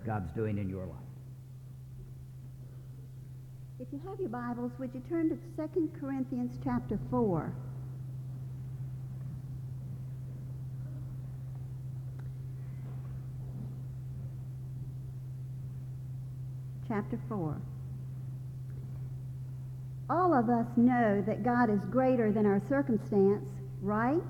God's doing in your life. If you have your Bibles, would you turn to 2 Corinthians chapter 4? Chapter 4. All of us know that God is greater than our circumstance, right?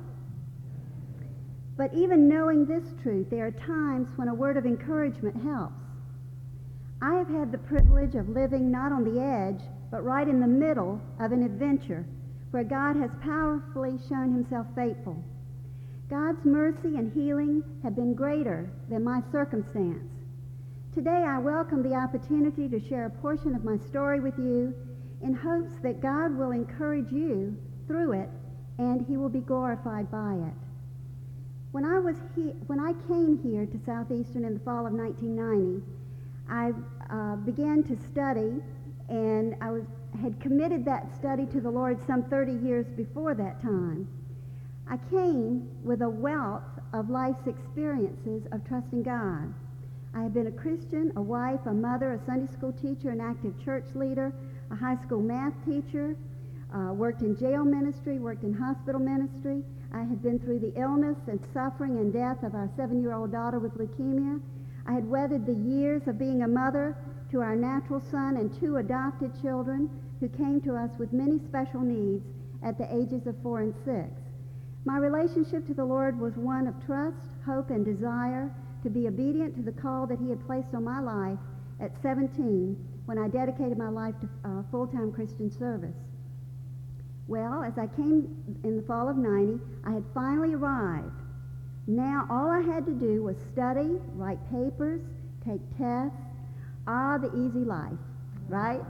But even knowing this truth, there are times when a word of encouragement helps. I have had the privilege of living not on the edge, but right in the middle of an adventure where God has powerfully shown himself faithful. God's mercy and healing have been greater than my circumstance. Today I welcome the opportunity to share a portion of my story with you in hopes that God will encourage you through it and he will be glorified by it. When I came here to Southeastern in the fall of 1990, I began to study, and I had committed that study to the Lord some 30 years before that time. I came with a wealth of life's experiences of trusting God. I have been a Christian, a wife, a mother, a Sunday school teacher, an active church leader, a high school math teacher, worked in jail ministry, worked in hospital ministry. I had been through the illness and suffering and death of our 7-year-old daughter with leukemia. I had weathered the years of being a mother to our natural son and 2 adopted children who came to us with many special needs at the ages of 4 and 6. My relationship to the Lord was one of trust, hope, and desire to be obedient to the call that he had placed on my life at 17 when I dedicated my life to full-time Christian service. Well, as I came in the fall of 90, I had finally arrived. Now all I had to do was study, write papers, take tests. The easy life, right?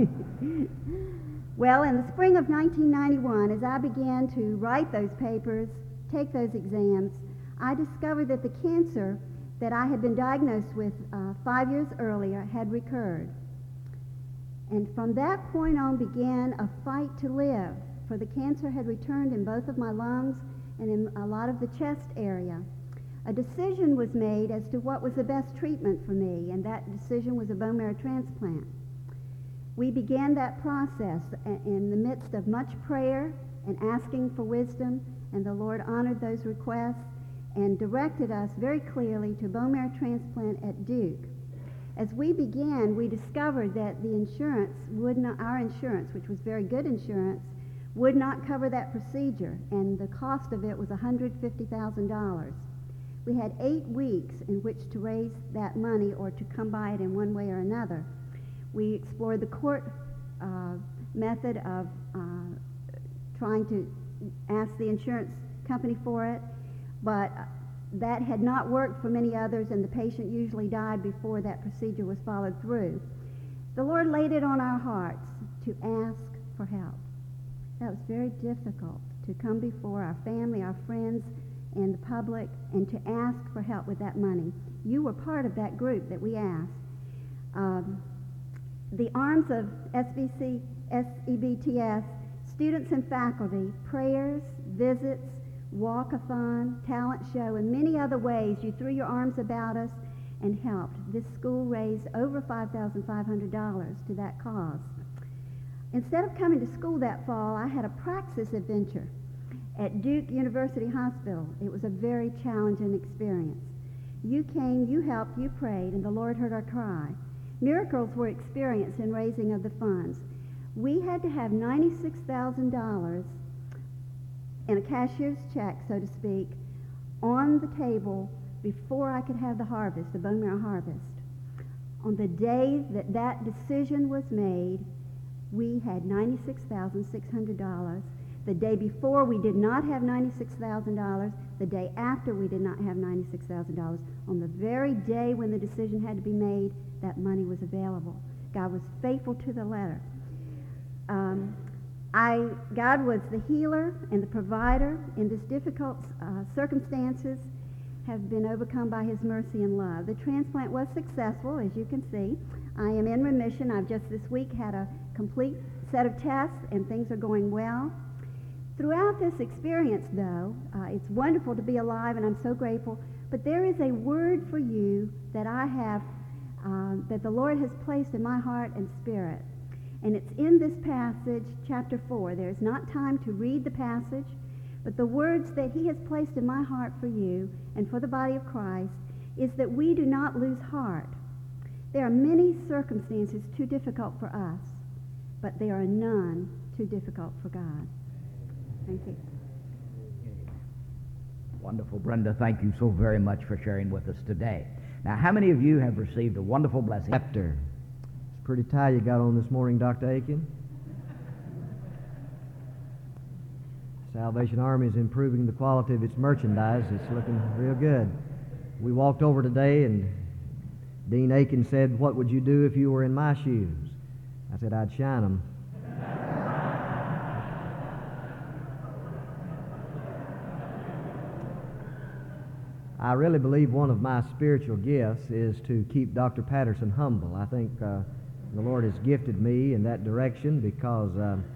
Well, in the spring of 1991, as I began to write those papers, take those exams, I discovered that the cancer that I had been diagnosed with 5 years earlier had recurred. And from that point on began a fight to live, for the cancer had returned in both of my lungs and in a lot of the chest area. A decision was made as to what was the best treatment for me, and that decision was a bone marrow transplant. We began that process in the midst of much prayer and asking for wisdom, and the Lord honored those requests and directed us very clearly to bone marrow transplant at Duke. As we began, we discovered that the insurance our insurance, which was very good insurance, would not cover that procedure, and the cost of it was $150,000. We had 8 weeks in which to raise that money or to come by it in one way or another. We explored the court method of trying to ask the insurance company for it, but that had not worked for many others, and the patient usually died before that procedure was followed through. The Lord laid it on our hearts to ask for help. That was very difficult, to come before our family, our friends, and the public, and to ask for help with that money. You were part of that group that we asked. The arms of SEBTS, students and faculty, prayers, visits, walk-a-thon, talent show, and many other ways you threw your arms about us and helped. This school raised over $5,500 to that cause. Instead of coming to school that fall, I had a praxis adventure at Duke University Hospital. It was a very challenging experience. You came, you helped, you prayed, and the Lord heard our cry. Miracles were experienced in raising of the funds. We had to have $96,000 in a cashier's check, so to speak, on the table before I could have the harvest, the bone marrow harvest. On the day that that decision was made, we had $96,600. The day before, we did not have $96,000. The day after, we did not have $96,000. On the very day when the decision had to be made, that money was available. God was faithful to the letter. God was the healer and the provider in this difficult circumstances, have been overcome by his mercy and love. The transplant was successful, as you can see. I am in remission. I've just this week had a complete set of tests, and things are going well. Throughout this experience, though, it's wonderful to be alive, and I'm so grateful, but there is a word for you that I have that the Lord has placed in my heart and spirit. And it's in this passage, chapter 4. There's not time to read the passage, but the words that he has placed in my heart for you and for the body of Christ is that we do not lose heart. There are many circumstances too difficult for us, but there are none too difficult for God. Thank you. Wonderful, Brenda. Thank you so very much for sharing with us today. Now, how many of you have received a wonderful blessing? Chapter. It's a pretty tie you got on this morning, Dr. Aiken. Salvation Army is improving the quality of its merchandise. It's looking real good. We walked over today, and Dean Aiken said, "What would you do if you were in my shoes?" I said, "I'd shine them." I really believe one of my spiritual gifts is to keep Dr. Patterson humble. I think the Lord has gifted me in that direction because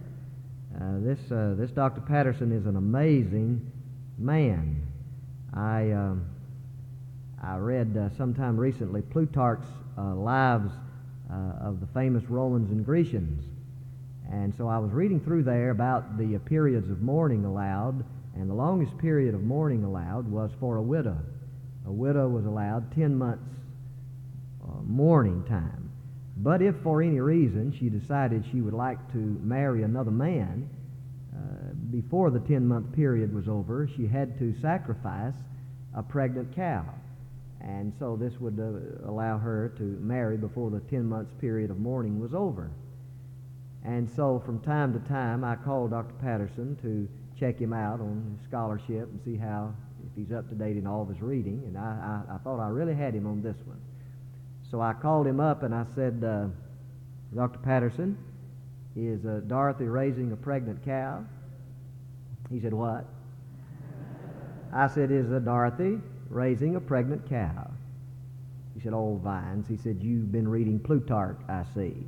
this Dr. Patterson is an amazing man. I read sometime recently Plutarch's lives of the famous Romans and Grecians. And so I was reading through there about the periods of mourning allowed, and the longest period of mourning allowed was for a widow. A widow was allowed 10 months mourning time. But if for any reason she decided she would like to marry another man, before the 10-month period was over, she had to sacrifice a pregnant cow. And so this would allow her to marry before the 10-month period of mourning was over. And so from time to time, I called Dr. Patterson to check him out on his scholarship and see if he's up to date in all of his reading. And I thought I really had him on this one. So I called him up and I said, "Dr. Patterson, is Dorothy raising a pregnant cow?" He said, "What?" I said, "Is Dorothy raising a pregnant cow?" He said, "Oh, Vines." He said, "You've been reading Plutarch, I see."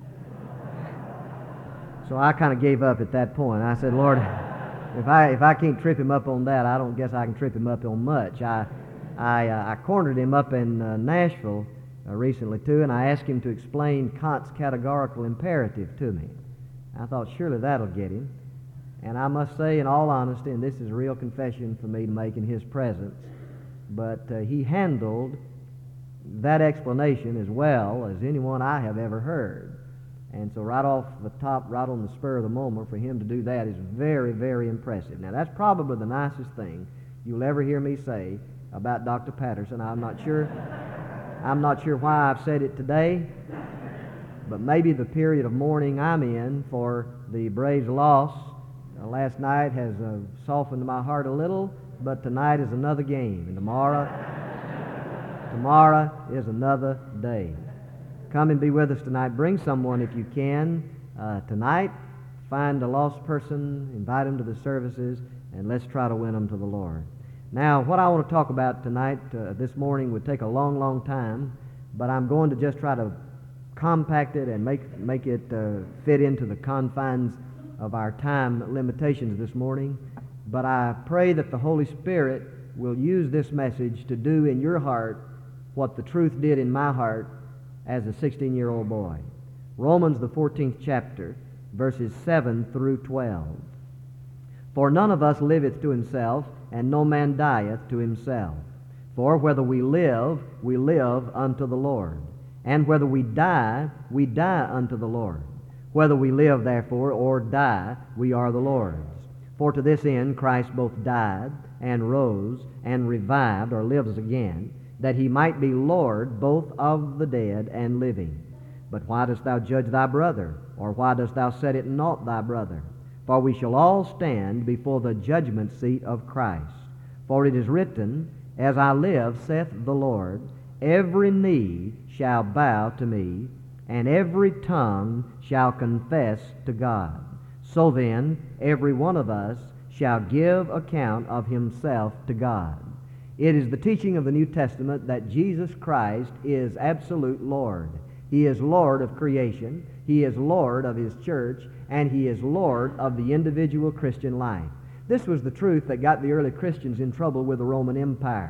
So I kind of gave up at that point. I said, "Lord, if I can't trip him up on that, I don't guess I can trip him up on much." I cornered him up in Nashville recently too, and I asked him to explain Kant's categorical imperative to me. I thought surely that'll get him. And I must say, in all honesty, and this is a real confession for me to make in his presence, but he handled that explanation as well as anyone I have ever heard. And so right off the top, right on the spur of the moment, for him to do that is very, very impressive. Now, that's probably the nicest thing you'll ever hear me say about Dr. Patterson. I'm not sure why I've said it today, but maybe the period of mourning I'm in for the Braves' loss last night has softened my heart a little, but tonight is another game, and tomorrow is another day. Come and be with us tonight. Bring someone if you can tonight. Find a lost person, invite them to the services, and let's try to win them to the Lord. Now, what I want to talk about tonight, this morning, would take a long, long time, but I'm going to just try to compact it and make it fit into the confines of our time limitations this morning. But I pray that the Holy Spirit will use this message to do in your heart what the truth did in my heart as a 16-year-old boy. Romans, the 14th chapter, verses 7 through 12. "For none of us liveth to himself, and no man dieth to himself. For whether we live unto the Lord. And whether we die unto the Lord. Whether we live, therefore, or die, we are the Lord's. For to this end Christ both died, and rose, and revived, or lives again, that he might be Lord both of the dead and living. But why dost thou judge thy brother? Or why dost thou set at naught thy brother? For we shall all stand before the judgment seat of Christ. For it is written, As I live, saith the Lord, every knee shall bow to me, and every tongue shall confess to God. So then, every one of us shall give account of himself to God." It is the teaching of the New Testament that Jesus Christ is absolute Lord. He is Lord of creation, He is Lord of His church, and He is Lord of the individual Christian life. This was the truth that got the early Christians in trouble with the Roman Empire.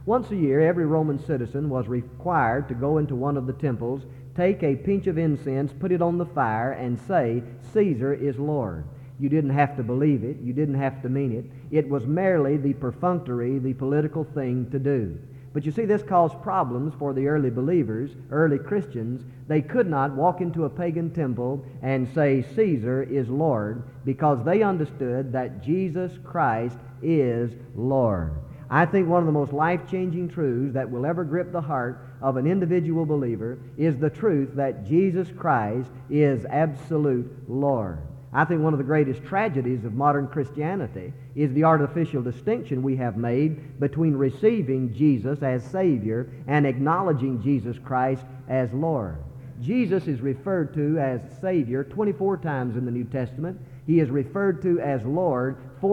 Once a year, every Roman citizen was required to go into one of the temples, take a pinch of incense, put it on the fire, and say, "Caesar is Lord." You didn't have to believe it. You didn't have to mean it. It was merely the perfunctory, the political thing to do. But you see, this caused problems for the early believers, early Christians. They could not walk into a pagan temple and say, "Caesar is Lord," because they understood that Jesus Christ is Lord. I think one of the most life-changing truths that will ever grip the heart of an individual believer is the truth that Jesus Christ is absolute Lord. I think one of the greatest tragedies of modern Christianity is the artificial distinction we have made between receiving Jesus as Savior and acknowledging Jesus Christ as Lord. Jesus is referred to as Savior 24 times in the New Testament. He is referred to as Lord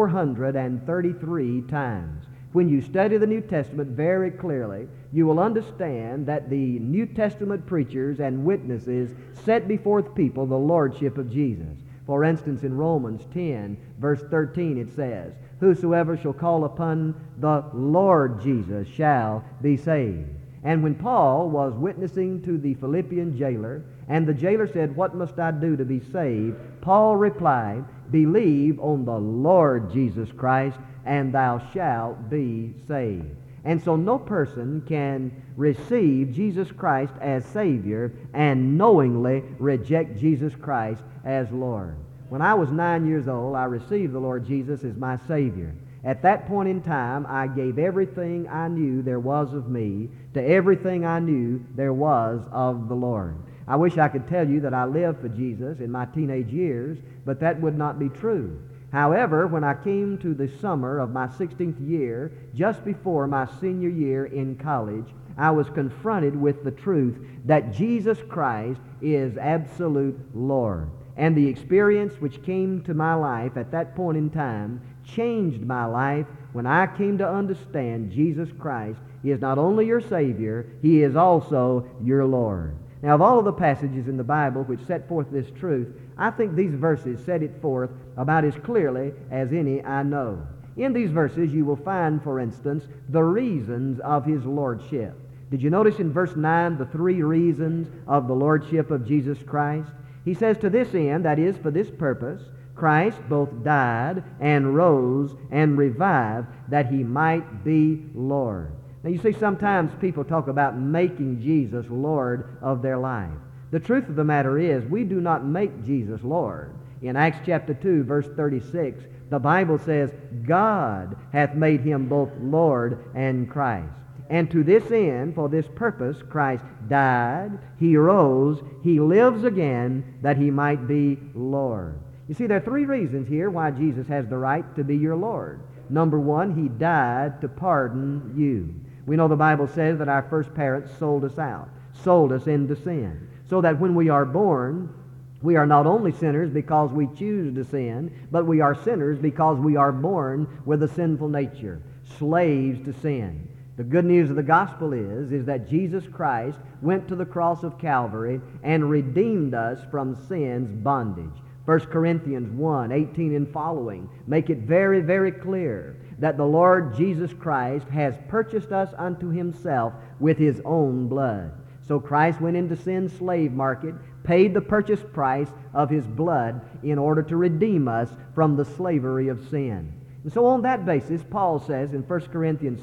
433 times. When you study the New Testament very clearly, you will understand that the New Testament preachers and witnesses set before the people the lordship of Jesus. For instance, in Romans 10, verse 13, it says, "Whosoever shall call upon the Lord Jesus shall be saved." And when Paul was witnessing to the Philippian jailer, and the jailer said, "What must I do to be saved?" Paul replied, "Believe on the Lord Jesus Christ, and thou shalt be saved." And so no person can receive Jesus Christ as Savior and knowingly reject Jesus Christ as Lord. When I was 9 years old, I received the Lord Jesus as my Savior. At that point in time, I gave everything I knew there was of me to everything I knew there was of the Lord. I wish I could tell you that I lived for Jesus in my teenage years, but that would not be true. However, when I came to the summer of my 16th year, just before my senior year in college, I was confronted with the truth that Jesus Christ is absolute Lord. And the experience which came to my life at that point in time changed my life when I came to understand Jesus Christ is not only your Savior, He is also your Lord. Now, of all of the passages in the Bible which set forth this truth, I think these verses set it forth about as clearly as any I know. In these verses, you will find, for instance, the reasons of His Lordship. Did you notice in verse 9 the three reasons of the Lordship of Jesus Christ? He says, "To this end," that is, for this purpose, "Christ both died and rose and revived, that He might be Lord." Now you see, sometimes people talk about making Jesus Lord of their life. The truth of the matter is, we do not make Jesus Lord. In Acts chapter 2, verse 36, the Bible says, "God hath made Him both Lord and Christ." And to this end, for this purpose, Christ died, He rose, He lives again, that He might be Lord. You see, there are three reasons here why Jesus has the right to be your Lord. Number one, He died to pardon you. We know the Bible says that our first parents sold us out, sold us into sin, so that when we are born, we are not only sinners because we choose to sin, but we are sinners because we are born with a sinful nature, slaves to sin. The good news of the gospel is that Jesus Christ went to the cross of Calvary and redeemed us from sin's bondage. 1 Corinthians 1, 18 and following make it very, very clear that the Lord Jesus Christ has purchased us unto Himself with His own blood. So Christ went into sin's slave market, paid the purchase price of His blood in order to redeem us from the slavery of sin. And so on that basis, Paul says in 1 Corinthians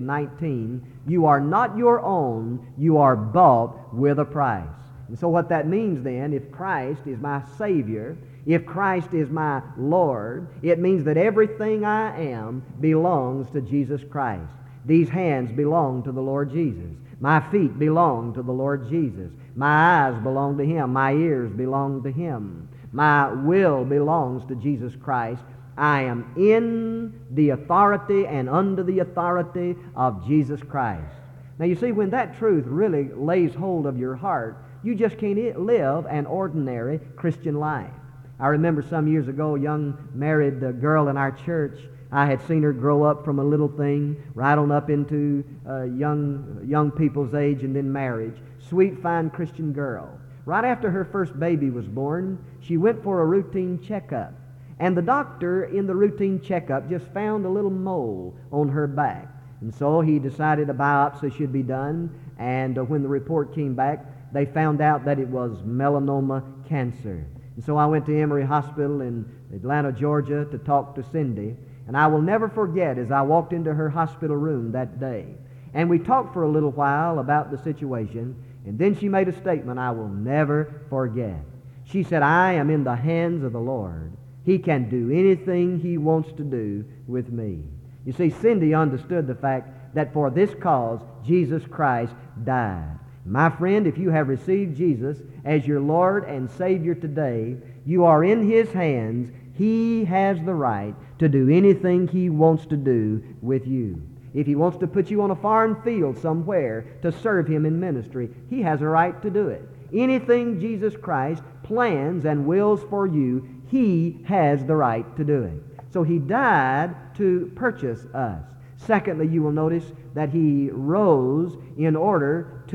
6:19, "You are not your own, you are bought with a price." And so what that means then, if Christ is my Savior, if Christ is my Lord, it means that everything I am belongs to Jesus Christ. These hands belong to the Lord Jesus. My feet belong to the Lord Jesus. My eyes belong to Him. My ears belong to Him. My will belongs to Jesus Christ. I am in the authority and under the authority of Jesus Christ. Now you see, when that truth really lays hold of your heart, you just can't live an ordinary Christian life. I remember some years ago, a young married girl in our church. I had seen her grow up from a little thing right on up into young people's age and then marriage. Sweet, fine Christian girl. Right after her first baby was born, she went for a routine checkup. And the doctor in the routine checkup just found a little mole on her back. And so he decided a biopsy should be done, and when the report came back, they found out that it was melanoma cancer. And so I went to Emory Hospital in Atlanta, Georgia, to talk to Cindy. And I will never forget as I walked into her hospital room that day. And we talked for a little while about the situation, and then she made a statement I will never forget. She said, "I am in the hands of the Lord. He can do anything He wants to do with me." You see, Cindy understood the fact that for this cause, Jesus Christ died. My friend, if you have received Jesus as your Lord and Savior today, you are in His hands. He has the right to do anything He wants to do with you. If He wants to put you on a foreign field somewhere to serve Him in ministry, He has a right to do it. Anything Jesus Christ plans and wills for you, He has the right to do it. So He died to purchase us. Secondly, you will notice that He rose in order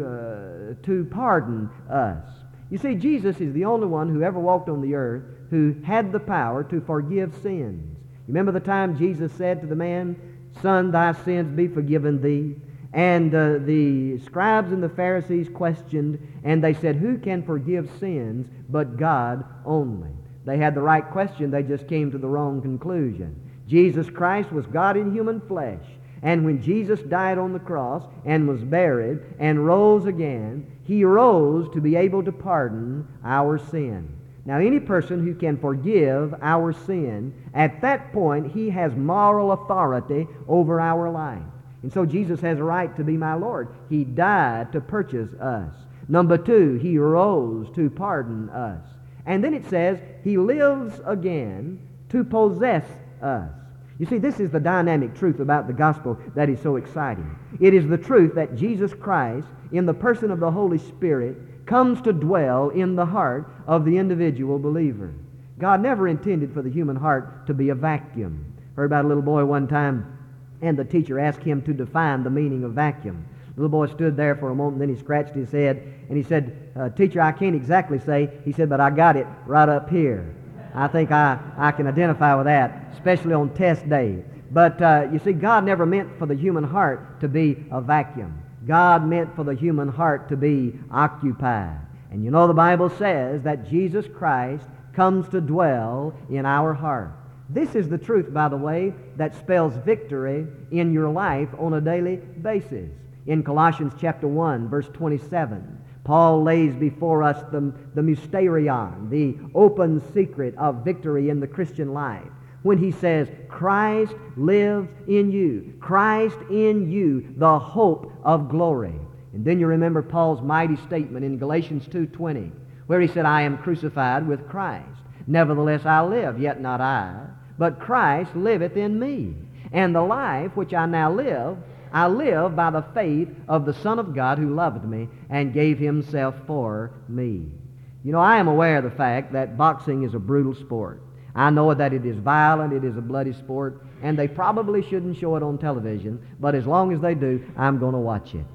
to pardon us. You see, Jesus is the only one who ever walked on the earth who had the power to forgive sins. Remember the time Jesus said to the man, "Son, thy sins be forgiven thee." And the scribes and the Pharisees questioned, and they said, "Who can forgive sins but God only?" They had the right question, they just came to the wrong conclusion. Jesus Christ was God in human flesh. And when Jesus died on the cross and was buried and rose again, He rose to be able to pardon our sin. Now, any person who can forgive our sin, at that point, He has moral authority over our life. And so Jesus has a right to be my Lord. He died to purchase us. Number two, He rose to pardon us. And then it says, He lives again to possess us. You see, this is the dynamic truth about the gospel that is so exciting. It is the truth that Jesus Christ, in the person of the Holy Spirit, comes to dwell in the heart of the individual believer. God never intended for the human heart to be a vacuum. Heard about a little boy one time, and the teacher asked him to define the meaning of vacuum. The little boy stood there for a moment, then he scratched his head, and he said, "Teacher, I can't exactly say." He said, "But I got it right up here." I think I can identify with that, especially on test day. But you see, God never meant for the human heart to be a vacuum. God meant for the human heart to be occupied. And you know the Bible says that Jesus Christ comes to dwell in our heart. This is the truth, by the way, that spells victory in your life on a daily basis. In Colossians chapter 1, verse 27, Paul lays before us the mysterion, the open secret of victory in the Christian life, when he says, Christ lives in you. Christ in you, the hope of glory. And then you remember Paul's mighty statement in Galatians 2:20, where he said, I am crucified with Christ. Nevertheless I live, yet not I, but Christ liveth in me. And the life which I now live, I live by the faith of the Son of God who loved me and gave Himself for me. You know, I am aware of the fact that boxing is a brutal sport. I know that it is violent, it is a bloody sport, and they probably shouldn't show it on television, but as long as they do, I'm going to watch it.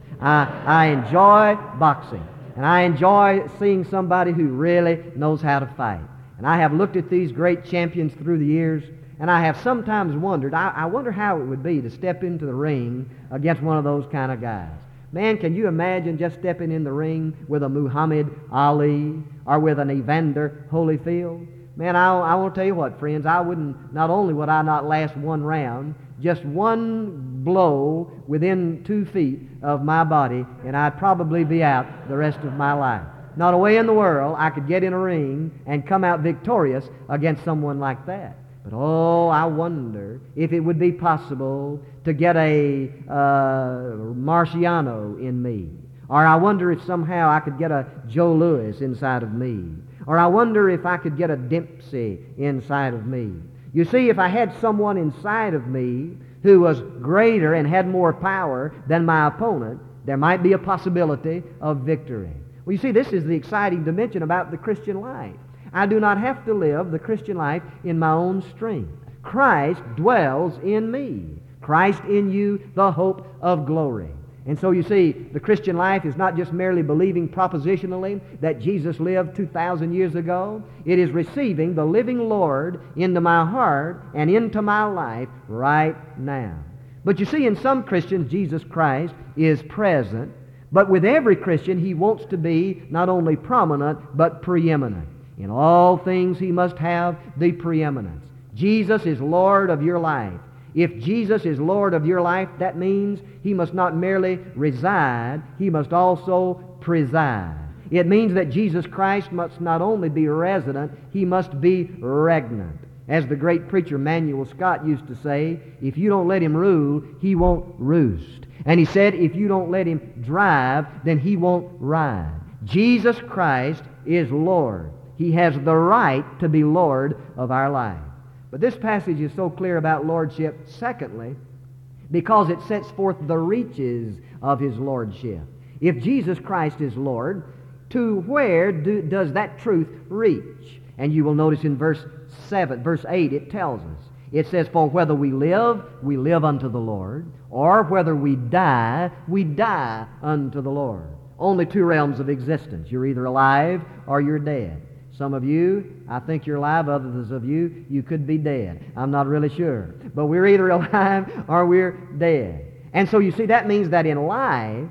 I enjoy boxing, and I enjoy seeing somebody who really knows how to fight. And I have looked at these great champions through the years, and I have sometimes wondered, I wonder how it would be to step into the ring against one of those kind of guys. Man, can you imagine just stepping in the ring with a Muhammad Ali or with an Evander Holyfield? Man, I want to tell you what, friends, not only would I not last one round, just one blow within 2 feet of my body, and I'd probably be out the rest of my life. Not a way in the world I could get in a ring and come out victorious against someone like that. But oh, I wonder if it would be possible to get a Marciano in me. Or I wonder if somehow I could get a Joe Louis inside of me. Or I wonder if I could get a Dempsey inside of me. You see, if I had someone inside of me who was greater and had more power than my opponent, there might be a possibility of victory. Well, you see, this is the exciting dimension about the Christian life. I do not have to live the Christian life in my own strength. Christ dwells in me. Christ in you, the hope of glory. And so you see, the Christian life is not just merely believing propositionally that Jesus lived 2,000 years ago. It is receiving the living Lord into my heart and into my life right now. But you see, in some Christians, Jesus Christ is present, but with every Christian, He wants to be not only prominent, but preeminent. In all things, He must have the preeminence. Jesus is Lord of your life. If Jesus is Lord of your life, that means He must not merely reside, He must also preside. It means that Jesus Christ must not only be resident, He must be regnant. As the great preacher Manuel Scott used to say, if you don't let Him rule, He won't roost. And he said, if you don't let Him drive, then He won't ride. Jesus Christ is Lord. He has the right to be Lord of our life. But this passage is so clear about lordship, secondly, because it sets forth the reaches of His lordship. If Jesus Christ is Lord, to where does that truth reach? And you will notice in verse 8, it tells us. It says, for whether we live unto the Lord, or whether we die unto the Lord. Only two realms of existence. You're either alive or you're dead. Some of you, I think you're alive. Others of you, you could be dead. I'm not really sure. But we're either alive or we're dead. And so you see, that means that in life,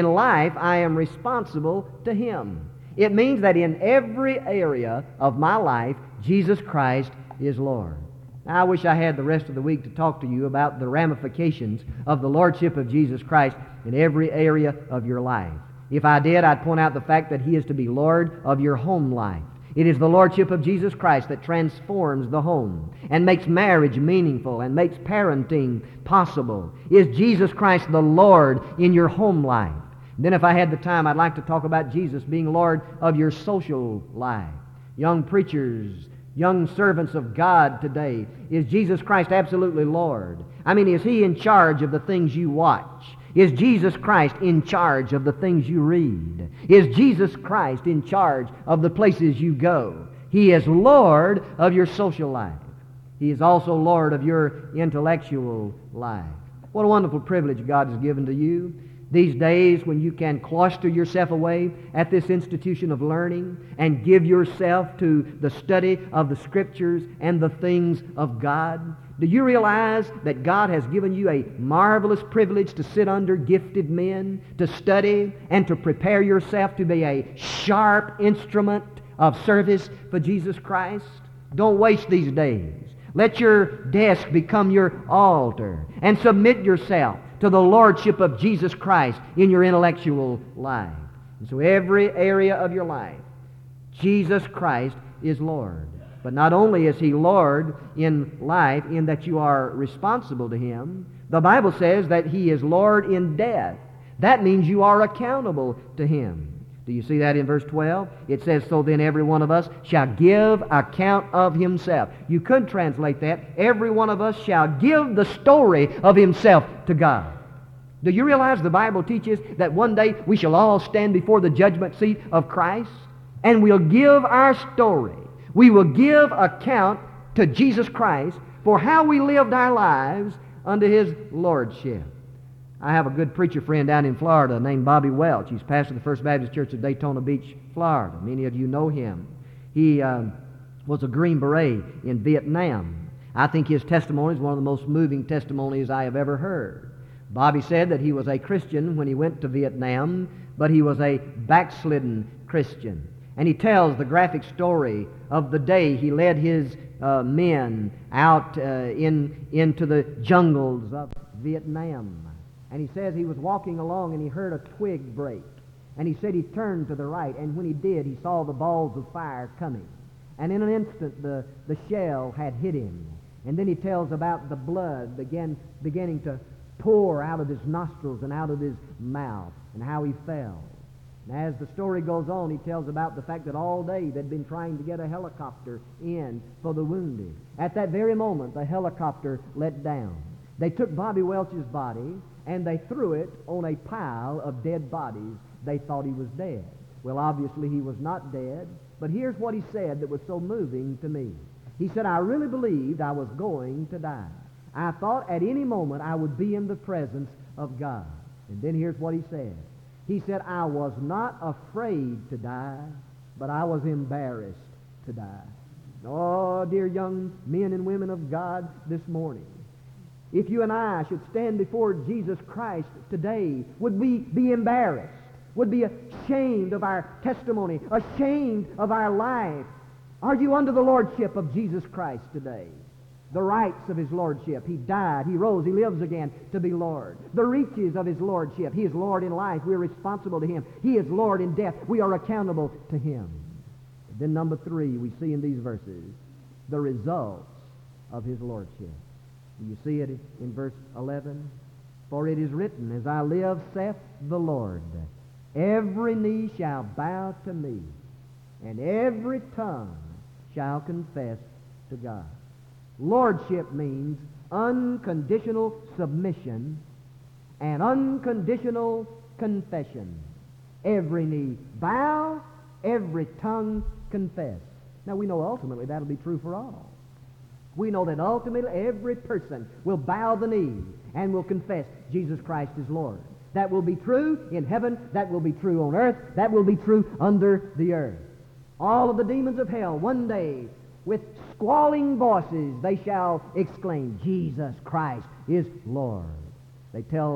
I am responsible to Him. It means that in every area of my life, Jesus Christ is Lord. Now, I wish I had the rest of the week to talk to you about the ramifications of the Lordship of Jesus Christ in every area of your life. If I did, I'd point out the fact that He is to be Lord of your home life. It is the Lordship of Jesus Christ that transforms the home and makes marriage meaningful and makes parenting possible. Is Jesus Christ the Lord in your home life? Then if I had the time, I'd like to talk about Jesus being Lord of your social life. Young preachers, young servants of God today, is Jesus Christ absolutely Lord? I mean, is He in charge of the things you watch? Is Jesus Christ in charge of the things you read? Is Jesus Christ in charge of the places you go? He is Lord of your social life. He is also Lord of your intellectual life. What a wonderful privilege God has given to you. These days when you can cloister yourself away at this institution of learning and give yourself to the study of the Scriptures and the things of God. Do you realize that God has given you a marvelous privilege to sit under gifted men, to study, and to prepare yourself to be a sharp instrument of service for Jesus Christ? Don't waste these days. Let your desk become your altar and submit yourself to the Lordship of Jesus Christ in your intellectual life. And so every area of your life, Jesus Christ is Lord. But not only is He Lord in life, in that you are responsible to Him, the Bible says that He is Lord in death. That means you are accountable to Him. Do you see that in verse 12? It says, so then every one of us shall give account of himself. You could translate that, every one of us shall give the story of himself to God. Do you realize the Bible teaches that one day we shall all stand before the judgment seat of Christ, and we'll give our story. We will give account to Jesus Christ for how we lived our lives under His Lordship. I have a good preacher friend down in Florida named Bobby Welch. He's pastor of the First Baptist Church of Daytona Beach, Florida. Many of you know him. He was a Green Beret in Vietnam. I think his testimony is one of the most moving testimonies I have ever heard. Bobby said that he was a Christian when he went to Vietnam, but he was a backslidden Christian. And he tells the graphic story of the day he led his men out into the jungles of Vietnam. And he says he was walking along and he heard a twig break. And he said he turned to the right, and when he did, he saw the balls of fire coming. And in an instant, the shell had hit him. And then he tells about the blood beginning to pour out of his nostrils and out of his mouth, and how he fell. And as the story goes on, he tells about the fact that all day they'd been trying to get a helicopter in for the wounded. At that very moment, the helicopter let down. They took Bobby Welch's body, and they threw it on a pile of dead bodies. They thought he was dead. Well, obviously he was not dead, but here's what he said that was so moving to me. He said, I really believed I was going to die. I thought at any moment I would be in the presence of God. And then here's what he said. He said, I was not afraid to die, but I was embarrassed to die. Oh, dear young men and women of God this morning, If you and I should stand before Jesus Christ today, would we be embarrassed? Would be ashamed of our testimony, ashamed of our life? Are you under the lordship of Jesus Christ today? The rights of his lordship. He died, he rose, he lives again to be Lord. The reaches of his lordship. He is Lord in life. We're responsible to him. He is Lord in death. We are accountable to him. Then number 3, we see in these verses the results of his lordship. Do you see it in verse 11? For it is written, as I live, saith the Lord, every knee shall bow to me, and every tongue shall confess to God. Lordship means unconditional submission and unconditional confession. Every knee bow, every tongue confess. Now we know ultimately that'll be true for all. We know that ultimately every person will bow the knee and will confess Jesus Christ is Lord. That will be true in heaven. That will be true on earth. That will be true under the earth. All of the demons of hell, one day, with squalling voices, they shall exclaim, Jesus Christ is Lord. They tell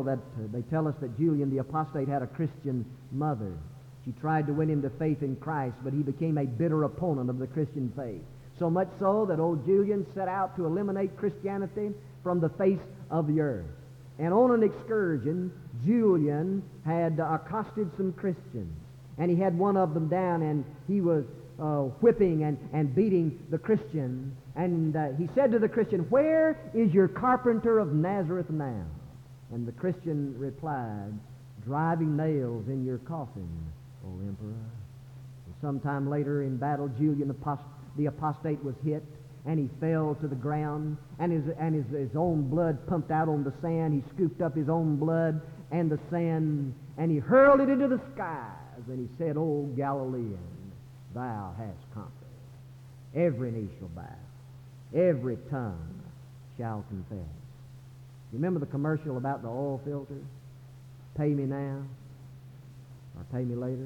us that Julian the apostate had a Christian mother. She tried to win him to faith in Christ, but he became a bitter opponent of the Christian faith. So much so that old Julian set out to eliminate Christianity from the face of the earth. And on an excursion, Julian had accosted some Christians. And he had one of them down, and he was whipping and beating the Christian. And he said to the Christian, where is your carpenter of Nazareth now? And the Christian replied, driving nails in your coffin, O Emperor. And sometime later in battle, Julian the apostate was hit, and he fell to the ground, and his own blood pumped out on the sand. He scooped up his own blood and the sand, and he hurled it into the skies, and he said, O Galilean, thou hast conquered. Every knee shall bow, every tongue shall confess. You remember the commercial about the oil filter? Pay me now, or pay me later.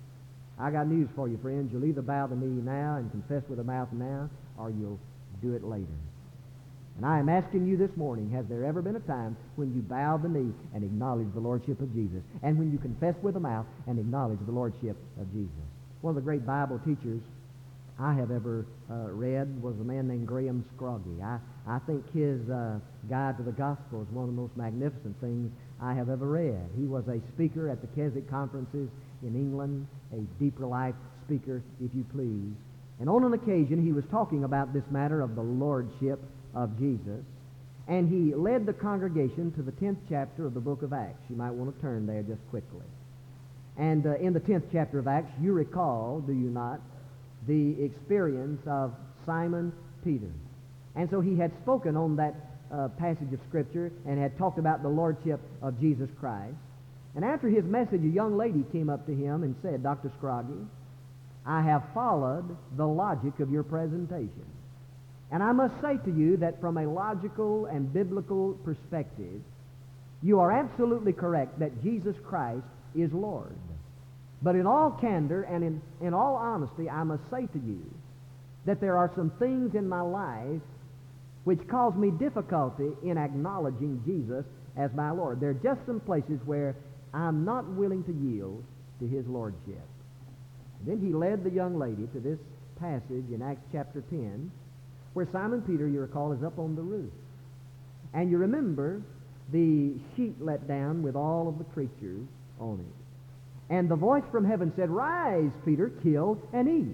I got news for you, friends. You'll either bow the knee now and confess with the mouth now, or you'll do it later. And I am asking you this morning, has there ever been a time when you bowed the knee and acknowledged the lordship of Jesus, and when you confessed with the mouth and acknowledged the lordship of Jesus? One of the great Bible teachers I have ever read was a man named Graham Scroggie. I think his Guide to the Gospel is one of the most magnificent things I have ever read. He was a speaker at the Keswick conferences in England, a deeper life speaker, if you please. And on an occasion, he was talking about this matter of the lordship of Jesus, and he led the congregation to the 10th chapter of the book of Acts. You might want to turn there just quickly. And in the 10th chapter of Acts, you recall, do you not, the experience of Simon Peter. And so he had spoken on that passage of Scripture and had talked about the lordship of Jesus Christ. And after his message, a young lady came up to him and said, Dr. Scroggie, I have followed the logic of your presentation. And I must say to you that from a logical and biblical perspective, you are absolutely correct that Jesus Christ is Lord. But in all candor and in all honesty, I must say to you that there are some things in my life which cause me difficulty in acknowledging Jesus as my Lord. There are just some places where I'm not willing to yield to his lordship. And then he led the young lady to this passage in Acts chapter 10, where Simon Peter, you recall, is up on the roof. And you remember the sheet let down with all of the creatures on it. And the voice from heaven said, Rise, Peter, kill and eat.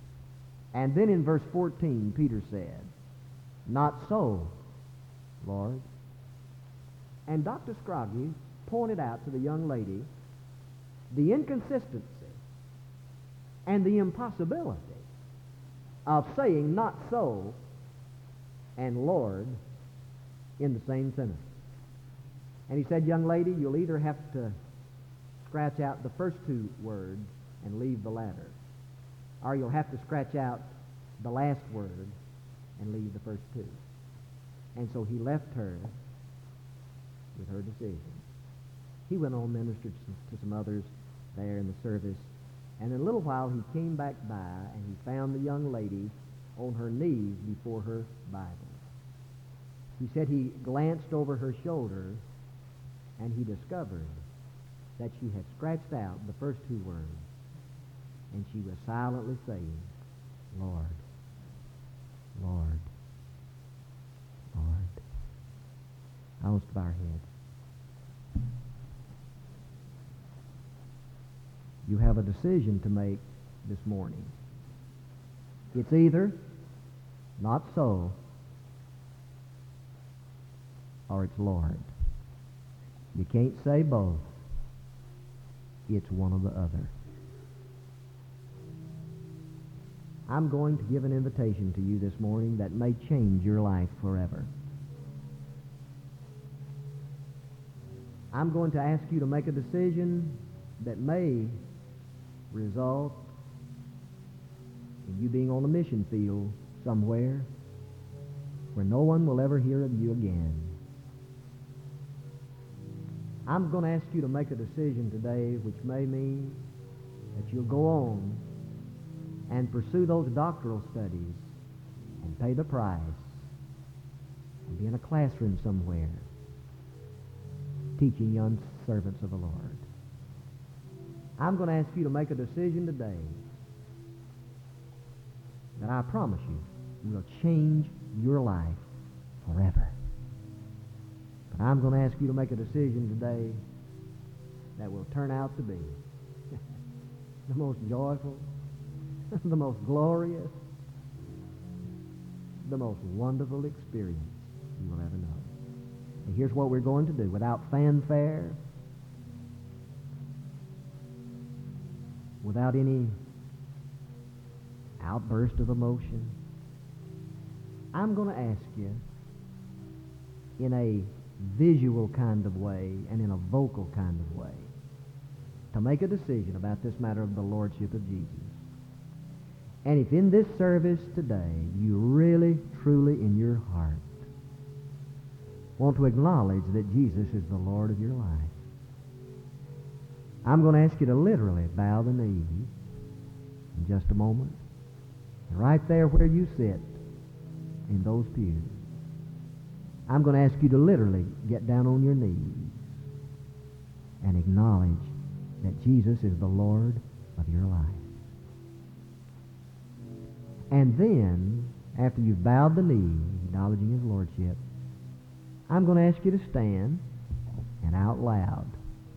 And then in verse 14, Peter said, Not so, Lord. And Dr. Scroggie pointed out to the young lady the inconsistency and the impossibility of saying not so and Lord in the same sentence. And he said, Young lady, you'll either have to scratch out the first two words and leave the latter, or you'll have to scratch out the last word and leave the first two. And so he left her with her decision. He went on, ministered to some others there in the service, and in a little while he came back by and he found the young lady on her knees before her Bible. He said he glanced over her shoulder and he discovered that she had scratched out the first two words, and she was silently saying, Lord, Lord, Lord. I will bow our heads. You have a decision to make this morning. It's either not so or it's Lord. You can't say both. It's one or the other. I'm going to give an invitation to you this morning that may change your life forever. I'm going to ask you to make a decision that may result in you being on a mission field somewhere where no one will ever hear of you again. I'm going to ask you to make a decision today which may mean that you'll go on and pursue those doctoral studies and pay the price and be in a classroom somewhere teaching young servants of the Lord. I'm going to ask you to make a decision today that I promise you will change your life forever. But I'm going to ask you to make a decision today that will turn out to be the most joyful, the most glorious, the most wonderful experience you will ever know. And here's what we're going to do. Without fanfare, without any outburst of emotion, I'm going to ask you in a visual kind of way and in a vocal kind of way to make a decision about this matter of the Lordship of Jesus. And if in this service today you really, truly in your heart want to acknowledge that Jesus is the Lord of your life, I'm going to ask you to literally bow the knee in just a moment. And right there where you sit in those pews, I'm going to ask you to literally get down on your knees and acknowledge that Jesus is the Lord of your life. And then, after you've bowed the knee, acknowledging His Lordship, I'm going to ask you to stand and out loud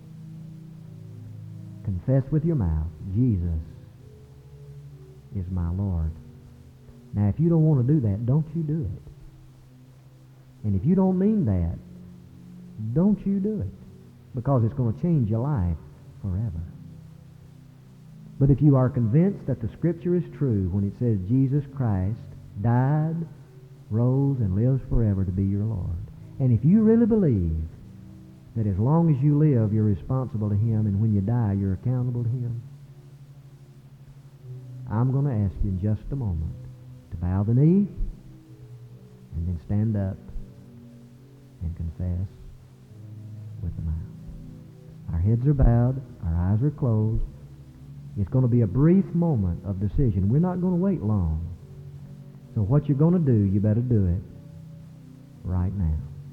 confess with your mouth, Jesus is my Lord. Now, if you don't want to do that, don't you do it. And if you don't mean that, don't you do it, because it's going to change your life forever. But if you are convinced that the Scripture is true when it says Jesus Christ died, rose, and lives forever to be your Lord, and if you really believe that as long as you live, you're responsible to Him, and when you die, you're accountable to Him, I'm going to ask you in just a moment to bow the knee and then stand up and confess with the mouth. Our heads are bowed, our eyes are closed. It's going to be a brief moment of decision. We're not going to wait long. So what you're going to do, you better do it right now.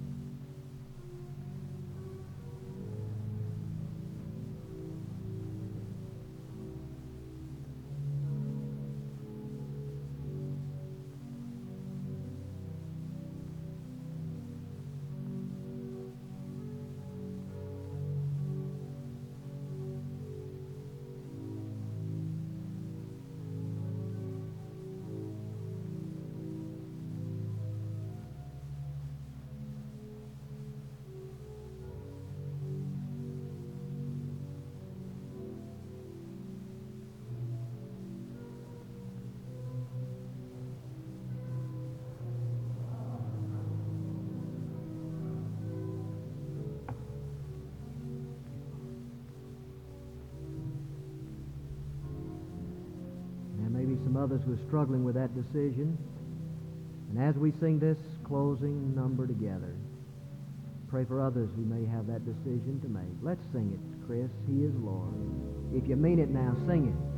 Some others who are struggling with that decision. And as we sing this closing number together, pray for others who may have that decision to make. Let's sing it, Chris. He is Lord. If you mean it now, sing it.